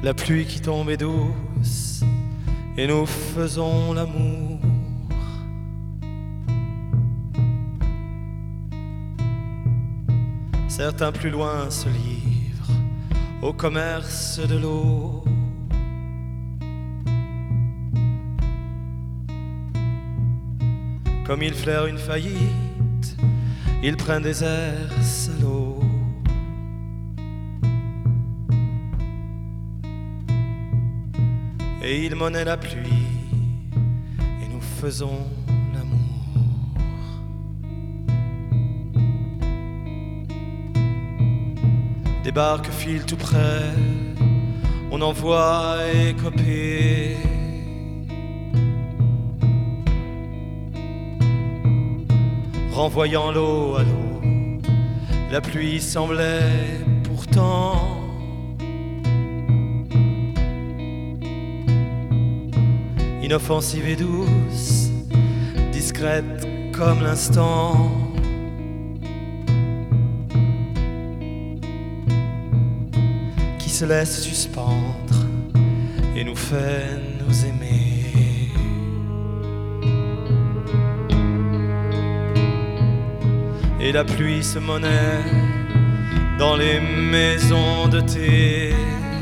La pluie qui tombe est douce et nous faisons l'amour. Certains plus loin se livrent au commerce de l'eau. Comme ils flairent une faillite, ils prennent des airs salauds. Et ils monnaient la pluie et nous faisons l'amour. Des barques filent tout près, on en voit écoper. Renvoyant l'eau à l'eau, la pluie semblait pourtant inoffensive et douce, discrète comme l'instant. Qui se laisse suspendre et nous fait nous aimer. Et la pluie se monnaie dans les maisons de thé.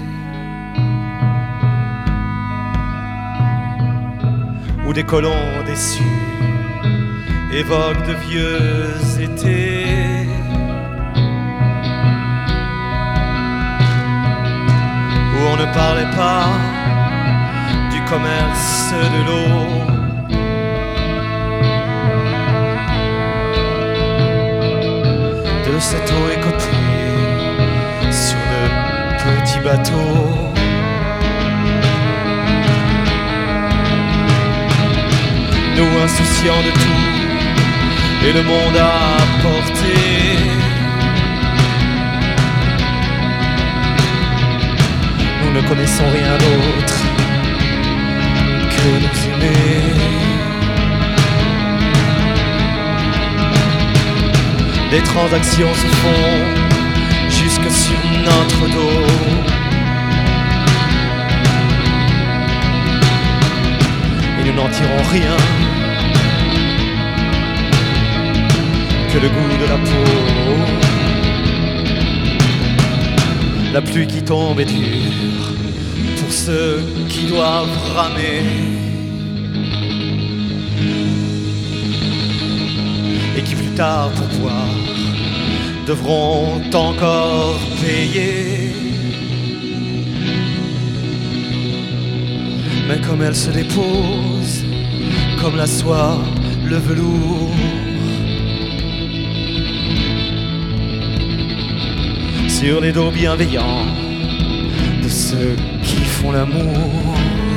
Où des colons déçus évoquent de vieux étés. Où on ne parlait pas du commerce de l'eau. De cette eau écotée sur de petits bateaux. Nous insouciants de tout et le monde à portée. Nous ne connaissons rien d'autre que nous aimer. Des transactions se font jusque sur notre dos. Et nous n'en tirons rien que le goût de la peau. La pluie qui tombe est dure pour ceux qui doivent ramer. Et qui plus tard pour boire devront encore payer. Mais comme elle se dépose, comme la soie, le velours, sur les dos bienveillants de ceux qui font l'amour.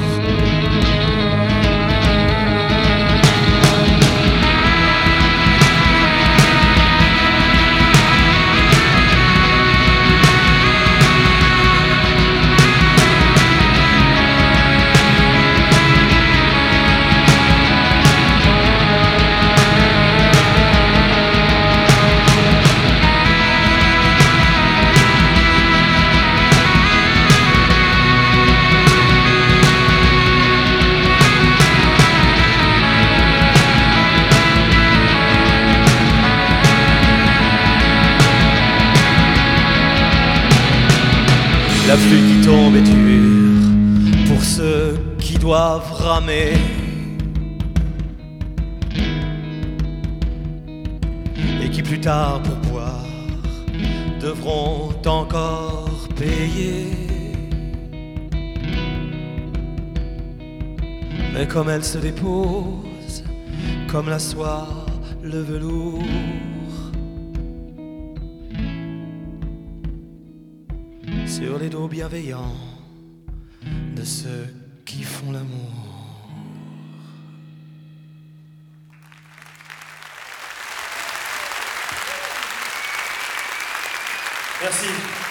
La pluie qui tombe est dure pour ceux qui doivent ramer. Et qui plus tard pour boire devront encore payer. Mais comme elle se dépose, comme la soie, le velours, sur les dos bienveillants de ceux qui font l'amour. Merci.